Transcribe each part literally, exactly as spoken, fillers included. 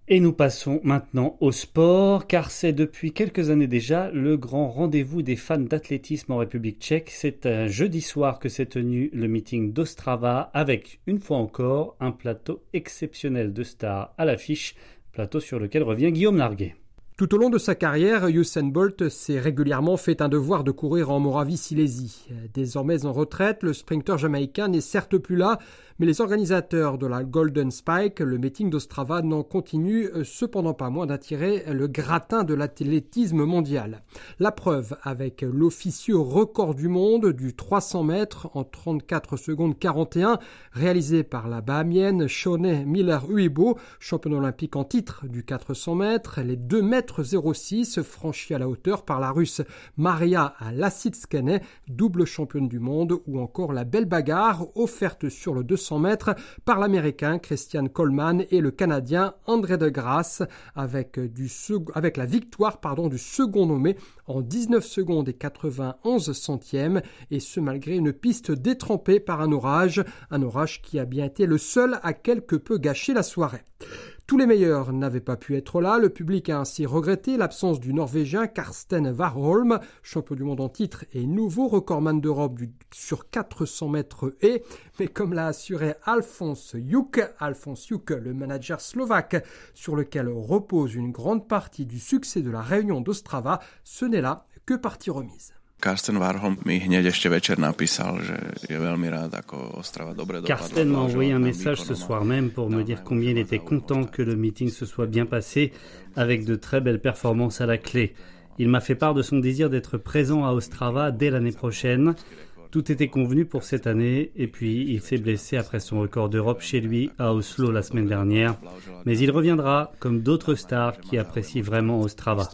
Et nous passons maintenant au sport, car c'est depuis quelques années déjà le grand rendez-vous des fans d'athlétisme en République tchèque. C'est un jeudi soir que s'est tenu le meeting d'Ostrava avec, une fois encore, un plateau exceptionnel de stars à l'affiche, plateau sur lequel revient Guillaume Larguet. Tout au long de sa carrière, Usain Bolt s'est régulièrement fait un devoir de courir en Moravie-Silésie. Désormais en retraite, le sprinter jamaïcain n'est certes plus là, mais les organisateurs de la Golden Spike, le meeting d'Ostrava, n'en continuent cependant pas moins d'attirer le gratin de l'athlétisme mondial. La preuve avec l'officieux record du monde du trois cents mètres en trente-quatre secondes quarante et un, réalisé par la Bahamienne Shone Miller-Uibo, championne olympique en titre du quatre cents mètres, les deux mètres zéro six franchis à la hauteur par la Russe Maria Lasitskene, double championne du monde, ou encore la belle bagarre offerte sur le deux cents mètres par l'Américain Christian Coleman et le Canadien André de Grasse, avec, du sec- avec la victoire pardon, du second nommé en dix-neuf secondes et quatre-vingt-onze centièmes, et ce malgré une piste détrempée par un orage, un orage qui a bien été le seul à quelque peu gâcher la soirée. Tous les meilleurs n'avaient pas pu être là. Le public a ainsi regretté l'absence du Norvégien Karsten Warholm, champion du monde en titre et nouveau recordman d'Europe du, sur quatre cents mètres haies. Mais comme l'a assuré Alphonse Juk, Alphonse Juk, le manager slovaque, sur lequel repose une grande partie du succès de la réunion d'Ostrava, ce n'est là que partie remise. Karsten Warholm mi hneď ešte večer napísal, že je veľmi rád, ako Ostrava dobre dopadla. Karsten m'a envoyé un message ce soir même pour me dire combien il était content que le meeting se soit bien passé, avec de très belles performances à la clé. Il m'a fait part de son désir d'être présent à Ostrava dès l'année prochaine. Tout était convenu pour cette année, et puis il s'est blessé après son record d'Europe chez lui à Oslo la semaine dernière. Mais il reviendra, comme d'autres stars qui apprécient vraiment Ostrava.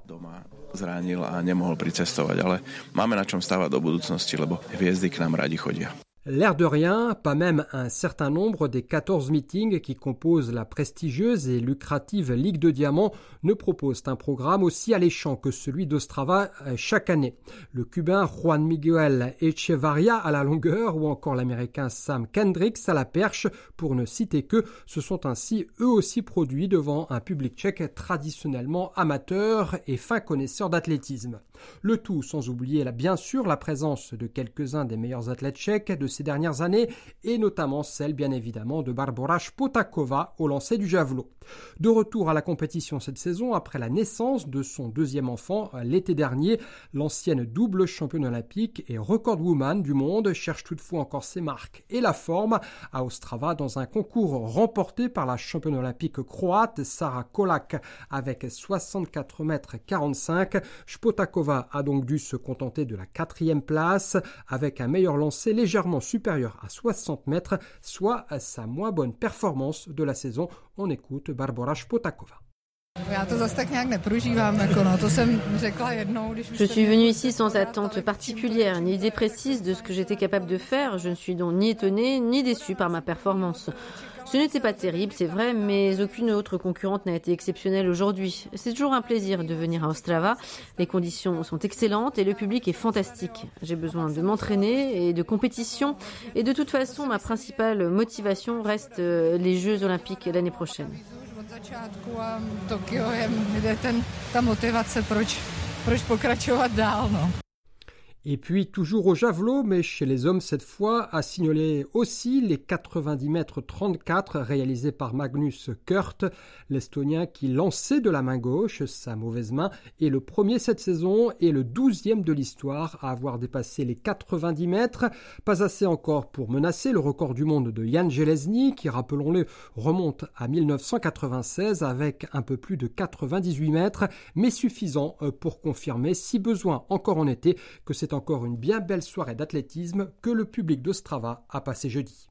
Zranil a nemohol pricestovať, ale máme na čom stavať do budúcnosti, lebo hviezdy k nám radi chodia. L'air de rien, pas même un certain nombre des quatorze meetings qui composent la prestigieuse et lucrative Ligue de Diamants ne proposent un programme aussi alléchant que celui d'Ostrava chaque année. Le Cubain Juan Miguel Echevarria à la longueur ou encore l'Américain Sam Kendricks à la perche, pour ne citer que, se sont ainsi eux aussi produits devant un public tchèque traditionnellement amateur et fin connaisseur d'athlétisme. Le tout sans oublier la, bien sûr la présence de quelques-uns des meilleurs athlètes tchèques de ces dernières années, et notamment celle bien évidemment de Barbora Špotáková au lancer du javelot. De retour à la compétition cette saison après la naissance de son deuxième enfant l'été dernier, l'ancienne double championne olympique et recordwoman du monde cherche toutefois encore ses marques et la forme à Ostrava dans un concours remporté par la championne olympique croate Sara Kolak avec soixante-quatre mètres quarante-cinq. Špotáková a donc dû se contenter de la quatrième place avec un meilleur lancer légèrement supérieur à soixante mètres, soit sa moins bonne performance de la saison. On écoute Barbora Špotáková. Je suis venue ici sans attente particulière, ni idée précise de ce que j'étais capable de faire. Je ne suis donc ni étonnée, ni déçue par ma performance. Ce n'était pas terrible, c'est vrai, mais aucune autre concurrente n'a été exceptionnelle aujourd'hui. C'est toujours un plaisir de venir à Ostrava. Les conditions sont excellentes et le public est fantastique. J'ai besoin de m'entraîner et de compétition. Et de toute façon, ma principale motivation reste les Jeux Olympiques l'année prochaine. Et puis, toujours au javelot, mais chez les hommes cette fois, a signalé aussi les quatre-vingt-dix mètres trente-quatre réalisés par Magnus Kurt, l'Estonien qui lançait de la main gauche, sa mauvaise main, est le premier cette saison et le douzième de l'histoire à avoir dépassé les quatre-vingt-dix mètres. Pas assez encore pour menacer le record du monde de Jan Železný, qui, rappelons-le, remonte à mille neuf cent quatre-vingt-seize avec un peu plus de quatre-vingt-dix-huit mètres, mais suffisant pour confirmer, si besoin encore en été, que c'est encore une bien belle soirée d'athlétisme que le public d'Ostrava a passé jeudi.